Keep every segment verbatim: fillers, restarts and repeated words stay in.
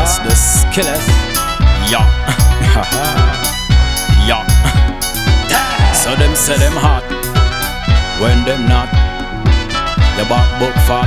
It's the skillers. Yeah. Yeah. So them say them hot when them not. The back book fat.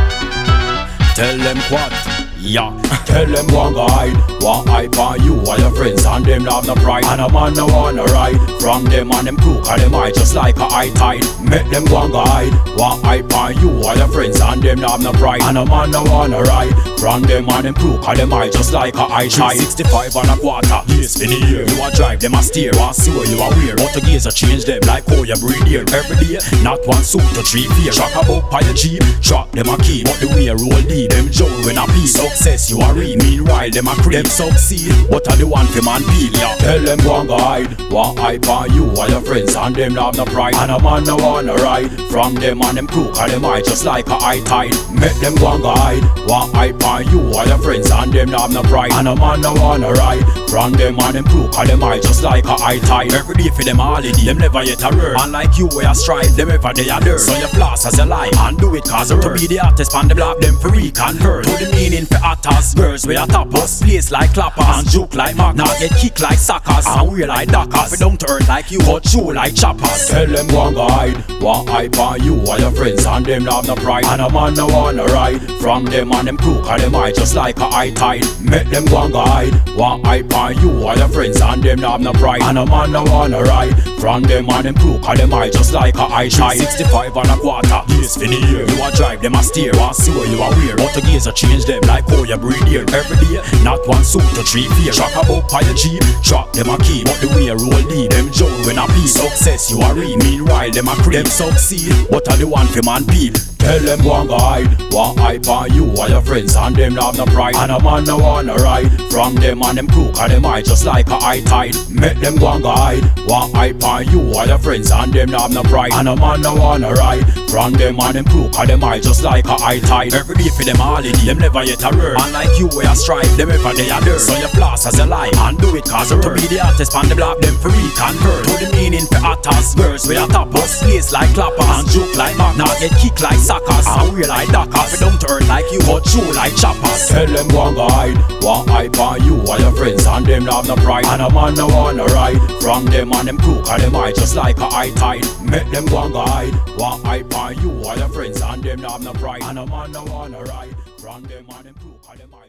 Tell them what. Yeah. Tell them one guide, one hype on you or your friends and them have no pride. And a man no wanna ride from them and them crew, cause them eye just like a high tide. Make them one guide, one hype on you or your friends and them have no pride. And a man no wanna ride from them and them crew, cause them eye just like a high tide. sixty-five and a quarter, years for the year. You a drive, them a steer, want see where you are wear. Auto gears a change them like how you breathe here. Every day, not one suit to three fear. Shock about by the Jeep, drop them a key. But the way roll D, them Joe when a piece. Success you are read, meanwhile them a creep. Them succeed, but are the one for man peel. Yeah. Tell them one guide, one hype on you or your friends and them have no pride. And a man no wanna ride from them and them crew, cause them eye just like a high tide. Make them one guide, one hype on you or your friends and them have no pride. And a man no wanna ride from them and them crew, cause them eye just like a high tide. Every day for them holiday, them never yet a word. And like you where you strive, them ever they are dirt. So you floss as you like and do it cause a word. To be the artist on the block, them for reconvert. To the meaning for actors, girls where you top us. Place like clappers and juke like mag. Now get kicked like suckers and wear like dockers. We don't turn like you, but show like choppers. Tell them one guide, one hype on you or your friends and them have no pride. And a man no wanna ride from them and them crew, cause them eye just like a high tide. Make them one guide, one hype on you or your friends and them have no pride. And a man no wanna ride from them and them crew, cause them eye just like a high tide. sixty-five and a quarter, years for the year. You a drive, them a steer, want see where you are wear. Auto gears a change them like how you breathe here. Every day, not one suit to three fear. Shock about by the Jeep, drop them a key. But the way roll D, them Joe when a piece. Success you are read, meanwhile them a creep. Them succeed, but are the one for man peel. Tell them one guide, one hype on you or your friends and them have no pride. And a man no wanna ride from them and them crew, cause them eye just like a high tide. Make them one guide, one hype on you or your friends and them have no pride. And a man no wanna ride from them and them crew, cause them eye just like a high tide. Every day for them holiday, them never yet a word. And like you where you strive, them ever they are dirt. So you floss as you like and do it cause a word. To be the artist on the block, them for reconvert. To the meaning for actors, girls where you top us. Place like clappers and juke like mag. Now get kicked like suckers and wear like dockers. We don't turn like you, but show like choppers. Tell them one guide, one hype on you or your friends and them have no pride. And a man no wanna ride from them and them crew, cause them eye just like a high tide. Make them one guide, one hype on you or your friends and them have no pride. And a man no wanna ride from them and them crew, cause them eye